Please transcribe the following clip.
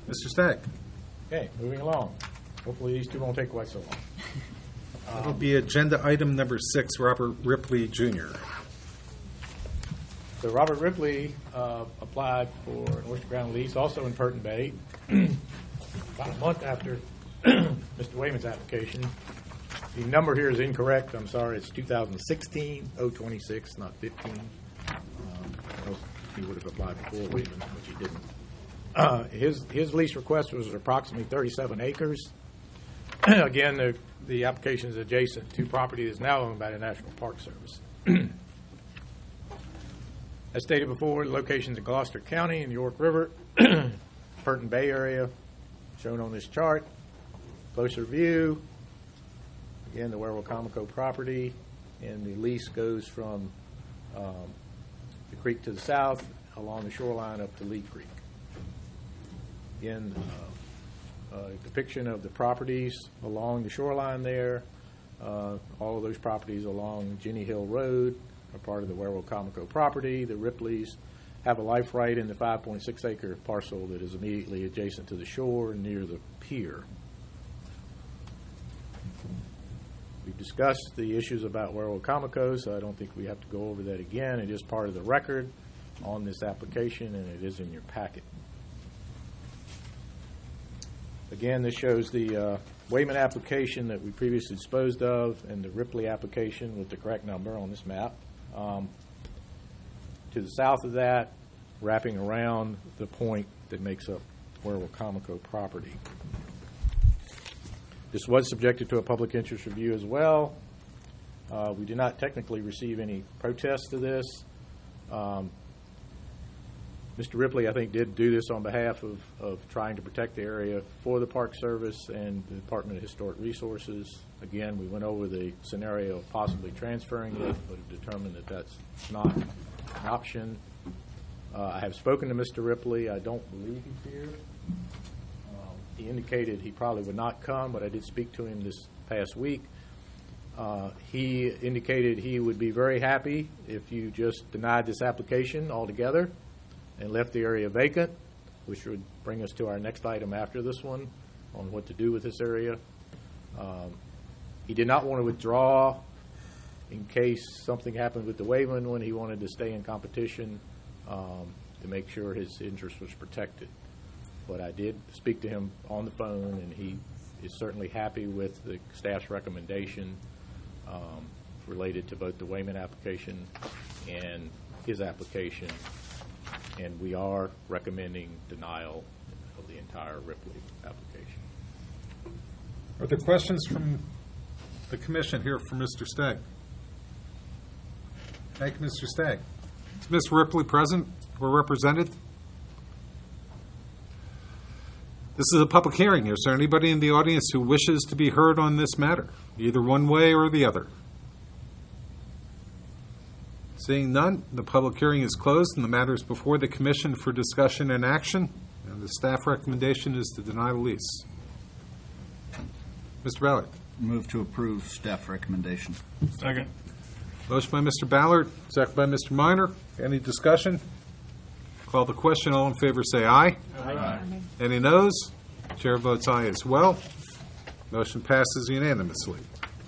Mr. Stagg. Okay, moving along. Hopefully these two won't take quite so long. That'll be agenda item number 6, Robert Ripley Jr. So Robert Ripley applied for an oyster ground lease, also in Purton Bay, about a month after Mr. Wayman's application. The number here is incorrect. I'm sorry. It's 2016-026, not 15. He would have applied before Wayman, which he didn't. His lease request was approximately 37 acres. Again, the application is adjacent to property that is now owned by the National Park Service. As stated before, the locations in Gloucester County and York River, Purton Bay area, shown on this chart. Closer view, again, the Werrell-Comico property, and the lease goes from the creek to the south along the shoreline up to Lee Creek. Again, depiction of the properties along the shoreline there. All of those properties along Jenny Hill Road are part of the Werrell-Comico property. The Ripleys have a life right in the 5.6 acre parcel that is immediately adjacent to the shore near the pier. We've discussed the issues about Werrell-Comico, so I don't think we have to go over that again. It is part of the record on this application, and it is in your packet. Again, this shows the Wayman application that we previously disposed of and the Ripley application with the correct number on this map. To the south of that, wrapping around the point that makes up Werrell-Comico property. This was subjected to a public interest review as well. We did not technically receive any protests to this. Mr. Ripley, I think, did do this on behalf of trying to protect the area for the Park Service and the Department of Historic Resources. Again, we went over the scenario of possibly transferring it, but determined that that's not an option. I have spoken to Mr. Ripley. I don't believe he's here. He indicated he probably would not come, but I did speak to him this past week. He indicated he would be very happy if you just denied this application altogether and left the area vacant, which would bring us to our next item after this one on what to do with this area. He did not want to withdraw in case something happened with the Wayman when he wanted to stay in competition to make sure his interest was protected. But I did speak to him on the phone, and he is certainly happy with the staff's recommendation related to both the Wayman application and his application. And we are recommending denial of the entire Ripley application. Are there questions from the commission here for Mr. Stagg? Thank you, Mr. Stagg. Is Ms. Ripley present or represented? This is a public hearing. Is there anybody in the audience who wishes to be heard on this matter, either one way or the other? Seeing none, the public hearing is closed and the matter is before the commission for discussion and action. And the staff recommendation is to deny the lease. Mr. Ballard. Move to approve staff recommendation. Second. Motion by Mr. Ballard, second by Mr. Minor. Any discussion? Call the question. All in favor say aye. Aye. Any noes? Chair votes aye as well. Motion passes unanimously.